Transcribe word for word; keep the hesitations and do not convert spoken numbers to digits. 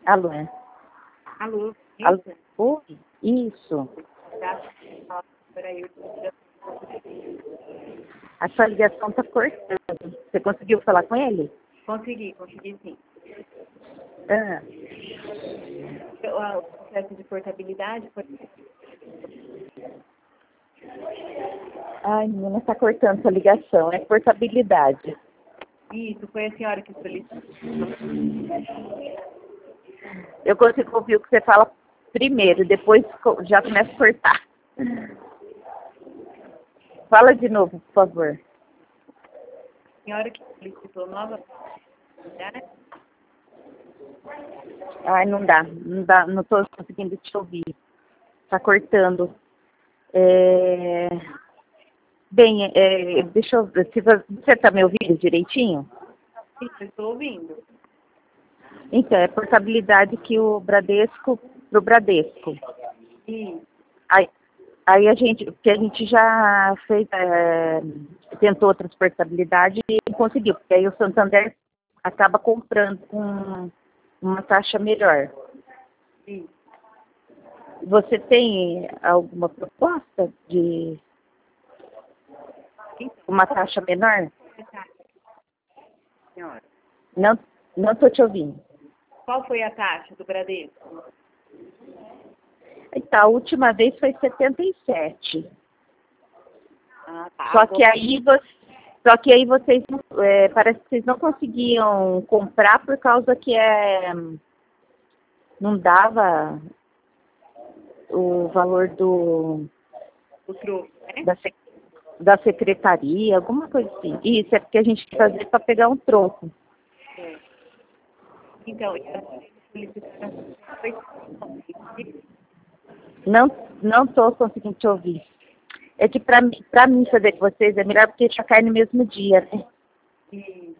Alô? Alô? Alô? Oi? Isso. A sua ligação está cortando. Você conseguiu falar com ele? Consegui, consegui sim. Ah. O processo de portabilidade foi... Ai, menina, está cortando sua ligação. É portabilidade. Isso, foi a senhora que solicitou. Eu consigo ouvir o que você fala primeiro, depois já começa a cortar. Fala de novo, por favor. A senhora que solicitou nova portabilidade? Ai, não dá, não dá, não estou conseguindo te ouvir. Está cortando. É... Bem, é, deixa eu ver, se você está me ouvindo direitinho? Sim, eu estou ouvindo. Então, é portabilidade que o Bradesco, pro Bradesco. Isso. Aí, aí a gente, porque a gente já fez, é, tentou outras portabilidades e não conseguiu, porque aí o Santander acaba comprando com uma taxa melhor. Isso. Você tem alguma proposta de uma taxa menor? Senhora. Não, não estou te ouvindo. Qual foi a taxa do Bradesco? Então, a última vez foi setenta e sete. Ah, tá. Só que aí, você, só que aí vocês, é, parece que vocês não conseguiam comprar por causa que é, não dava o valor do, O troco, né? da, sec- da secretaria, alguma coisa assim. Isso é porque a gente quer fazer para pegar um troco. É. Então, e a solicitação foi... Não não estou conseguindo te ouvir. É que para mim fazer com vocês é melhor porque já cai no mesmo dia, né? E